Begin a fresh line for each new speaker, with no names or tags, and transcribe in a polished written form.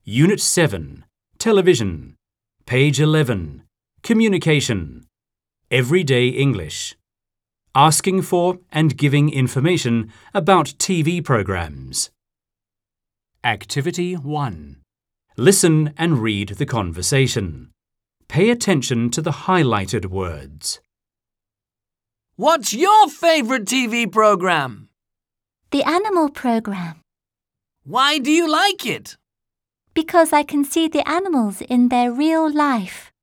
Unit 7, Television. Page 11, Communication. Everyday English. Asking for and giving information about TV programs. Activity 1. Listen and read the conversation. Pay attention to the highlighted words.
What's your favorite TV program?
The animal program.
Why do you like it?
Because I can see the animals in their real life.